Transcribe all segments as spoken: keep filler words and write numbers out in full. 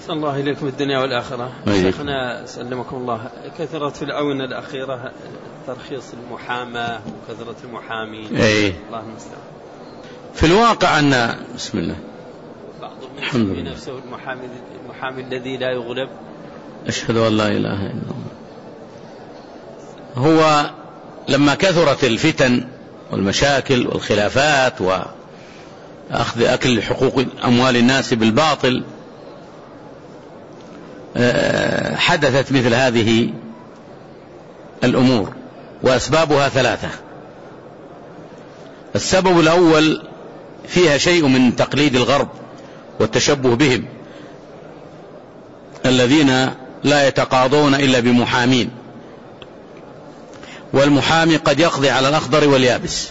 أحسن الله إليكم الدنيا والآخرة. شيخنا سلمكم الله، كثرت في الآونة الأخيرة ترخيص المحاماة وكثرة المحامين. أي. الله المستعان. في الواقع أن بسم الله بعضهم يسمي نفسه المحامي المحامي الذي لا يغلب. أشهد أن لا إله إلا الله. هو لما كثرت الفتن والمشاكل والخلافات وأخذ أكل حقوق أموال الناس بالباطل حدثت مثل هذه الأمور، وأسبابها ثلاثة. السبب الأول فيها شيء من تقليد الغرب والتشبه بهم الذين لا يتقاضون إلا بمحامين، والمحامي قد يقضي على الأخضر واليابس.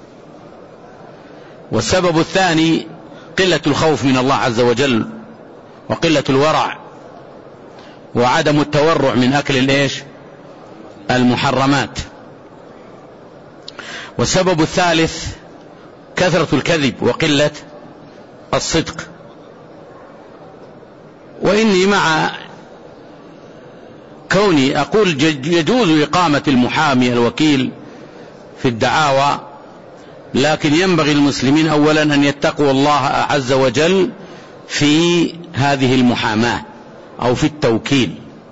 والسبب الثاني قلة الخوف من الله عز وجل وقلة الورع وعدم التورع من أكل الإيش المحرمات. والسبب الثالث كثرة الكذب وقلة الصدق. وإني مع كوني أقول يجوز إقامة المحامي الوكيل في الدعاوى، لكن ينبغي المسلمين أولا أن يتقوا الله عز وجل في هذه المحاماة أو في التوكيل.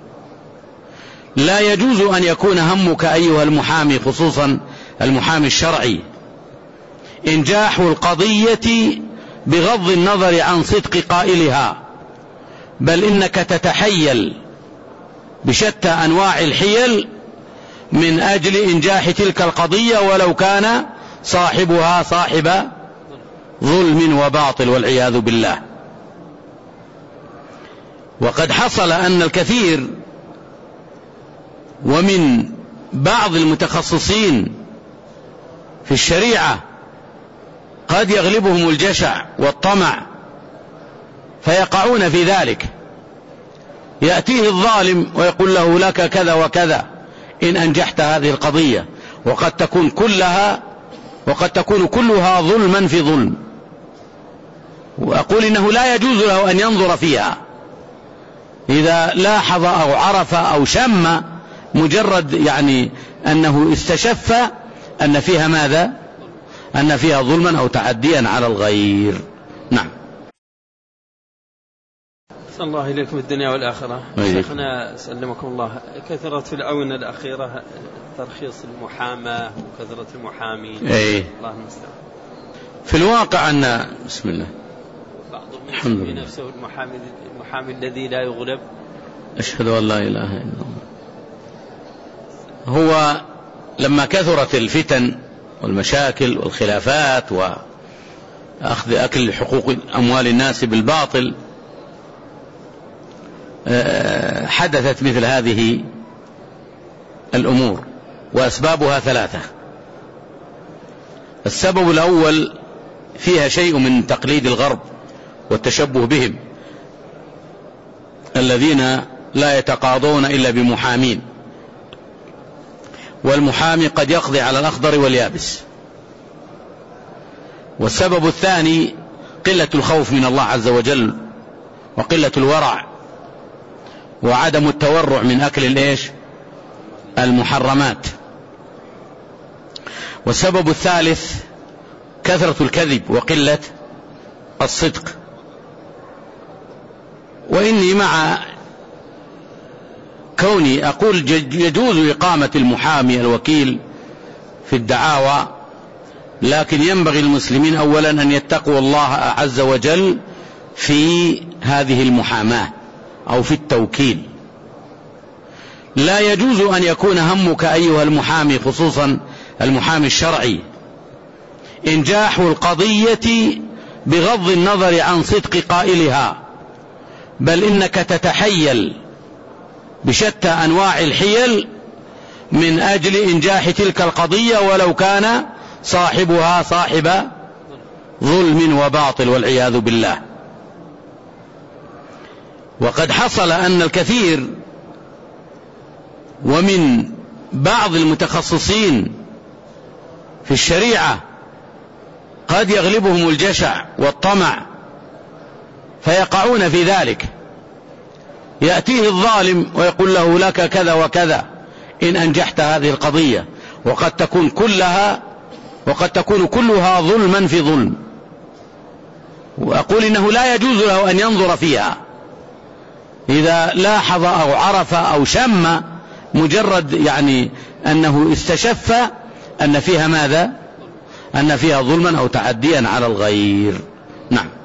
لا يجوز أن يكون همك أيها المحامي، خصوصا المحامي الشرعي، إنجاح القضية بغض النظر عن صدق قائلها، بل إنك تتحيل بشتى أنواع الحيل من أجل إنجاح تلك القضية ولو كان صاحبها صاحب ظلم وباطل والعياذ بالله. وقد حصل أن الكثير ومن بعض المتخصصين في الشريعة قد يغلبهم الجشع والطمع فيقعون في ذلك. يأتيه الظالم ويقول له لك كذا وكذا إن أنجحت هذه القضية، وقد تكون كلها وقد تكون كلها ظلما في ظلم. وأقول إنه لا يجوز له أن ينظر فيها إذا لاحظ أو عرف أو شم، مجرد يعني أنه استشف أن فيها ماذا؟ أن فيها ظلما أو تعديا على الغير. نعم. أحسن الله إليكم الدنيا والآخرة. شيخنا سلمكم الله، كثرت في الآونة الأخيرة ترخيص المحاماة وكثرة المحامين. أي. الله المستعان. في الواقع أن بسم الله بعضهم يسمي نفسه المحامي المحامي الذي لا يغلب. أشهد أن لا إله إلا الله. هو لما كثرت الفتن والمشاكل والخلافات وأخذ أكل حقوق أموال الناس بالباطل حدثت مثل هذه الأمور، وأسبابها ثلاثة. السبب الأول فيها شيء من تقليد الغرب والتشبه بهم الذين لا يتقاضون إلا بمحامين، والمحامي قد يقضي على الأخضر واليابس. والسبب الثاني قلة الخوف من الله عز وجل وقلة الورع وعدم التورع من أكل الإيش المحرمات. والسبب الثالث كثرة الكذب وقلة الصدق. وإني مع كوني أقول يجوز إقامة المحامي الوكيل في الدعاوى، لكن ينبغي المسلمين أولا أن يتقوا الله عز وجل في هذه المحاماة أو في التوكيل. لا يجوز أن يكون همك أيها المحامي، خصوصا المحامي الشرعي، إنجاح القضية بغض النظر عن صدق قائلها، بل إنك تتحيل بشتى أنواع الحيل من أجل إنجاح تلك القضية ولو كان صاحبها صاحب ظلم وباطل والعياذ بالله. وقد حصل أن الكثير ومن بعض المتخصصين في الشريعة قد يغلبهم الجشع والطمع فيقعون في ذلك. يأتيه الظالم ويقول له لك كذا وكذا إن أنجحت هذه القضية، وقد تكون كلها وقد تكون كلها ظلما في ظلم. وأقول إنه لا يجوز له أن ينظر فيها إذا لاحظ أو عرف أو شم، مجرد يعني أنه استشف أن فيها ماذا؟ أن فيها ظلما أو تعديا على الغير. نعم.